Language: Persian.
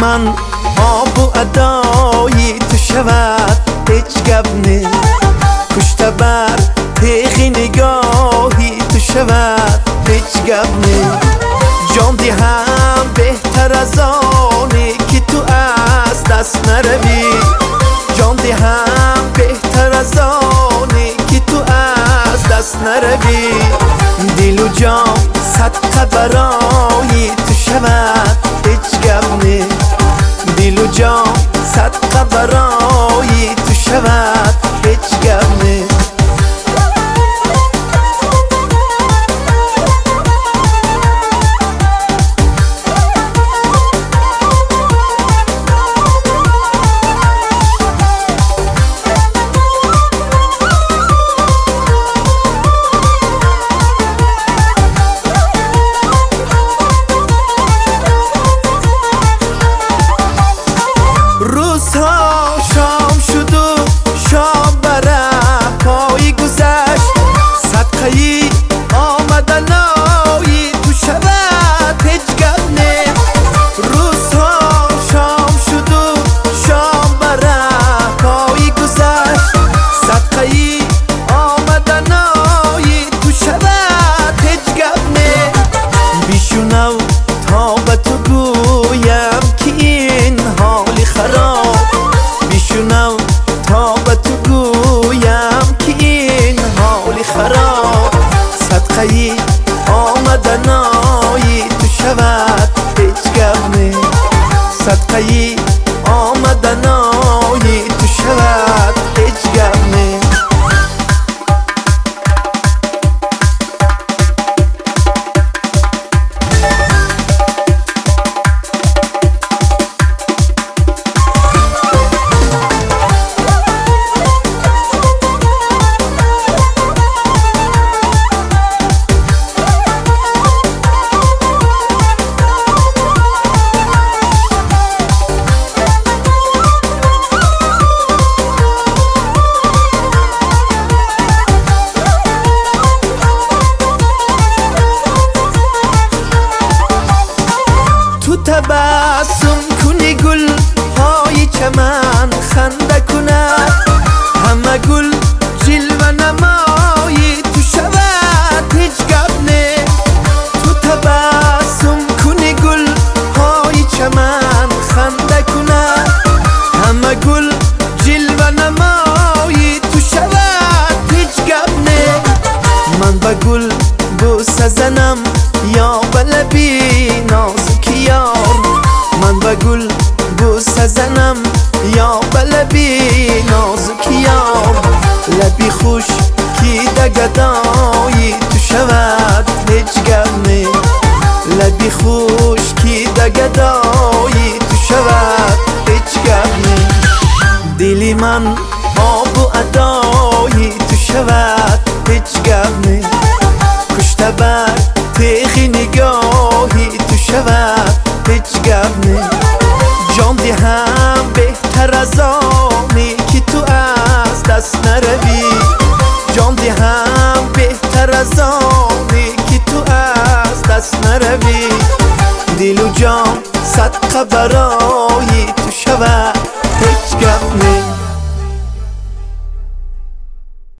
من آب و ادایی تو شود هیچ گپ نه، کشته بر تیغ نگاهی تو شود هیچ گپ نه. جان هم بهتر از آنی که تو از دست نروی، جان هم بهتر از آنی که تو از دست نروی. دل و جان صدقه برای تو شود هیچ گپ نه، دل و جان صدقه برای تو شود هیچ گپ نه. روزها شام شد و شام بره پای گذشت، صدقه آمدنای تو شود هیچ گپ نه. روزها شام شد و شام بره پای گذشت، صدقه آمدنای تو شود هیچ گپ نه. بیشونو تا به تو گویم که این حال خراب، بیشونو تا به تو گویم که این حال خراب. صدقه آمدنای تو شود هیچ گپ نه، صدقه آمدنای تو شود هیچ گپ نه. تبسم کنی گل های چمن خنده کند، همه گل جلوه نمایی تو شود هیچ گپ نه. تو تبسم کنی گل های چمن خنده کند، همه گل جلوه نمایی تو شود هیچ گپ نه. من به گل بوسه زنم یا به لبی نازک یار، من به گل بوسه زنم یا به لبی نازک یار. لبی خوش کی دگدایی تو شود هیچ گپ نه، لبی خوش کی دگدایی تو شود هیچ گپ نه. دلی من آب و ادایی تو شود هیچ گپ نه، کشته بر تیغ نگاهی تو شود هیچ گپ نه. جان هم بهتر از آنی که تو از دست نروی، جان هم بهتر از آنی که تو از دست نروی. دل و جان صدقه برای